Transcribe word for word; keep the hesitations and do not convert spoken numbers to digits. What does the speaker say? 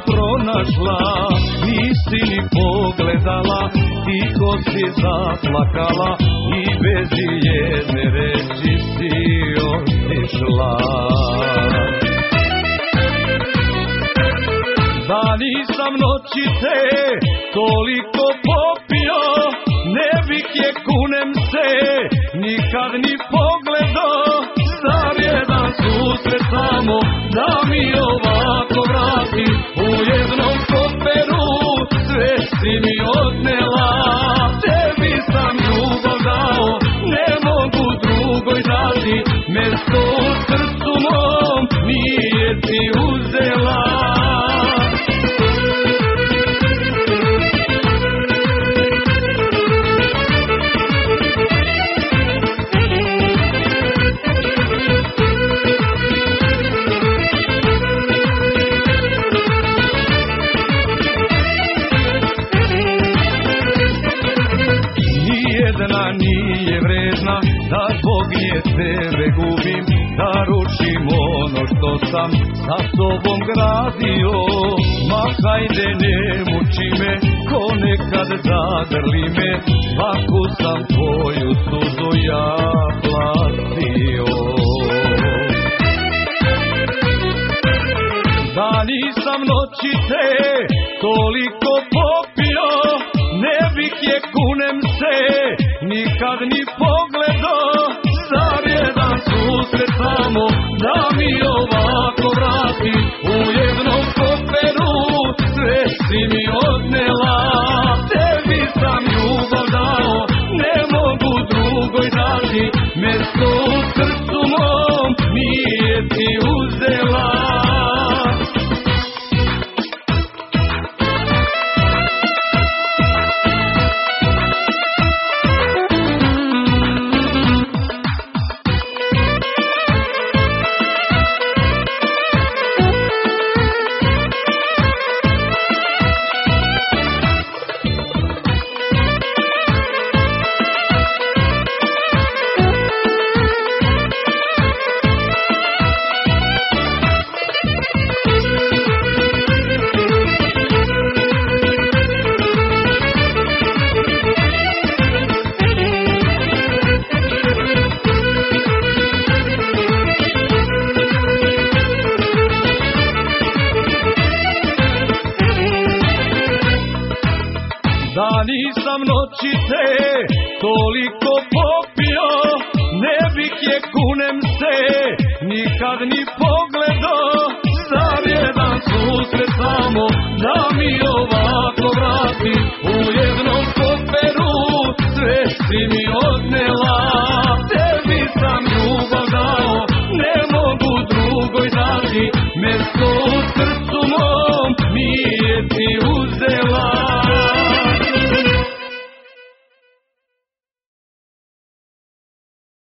pronašla, nisi ni pogledala, tiho si zaplakala i bez jedne reči si otišla. Da nisam noći te toliko popio, ne bih je, kunem se, nikad ni pogledao. Zar jedan susret samo da mi ovako vrati, u jednom koferu sve si mi odnela. Tebi sam ljubav dao, ne mogu drugoj dati, mesto u srcu mom nije ti uzela. Nijedna nije vredna da zbog nje tebe gubim, da rušim ono što sam sa tobom gradio. Ma hajde ne muči me, ko nekad zagrli me, svaku sam tvoju suzu ja platio. Da nisam noći te toliko popio, ne bih je, kunem se, nikad ni pogledao. Zar jedan susret samo da mi ovako vrati, u jednom koferu sve si mi odnela. Tebi sam ljubav dao, ne mogu drugoj dati, mesto u srcu mom nije ti uzela. Da nisam noći te toliko popio, ne bih je, kunem se, nikad ni pogledao. Zar jedan susret samo da mi ovako vrati, u jedno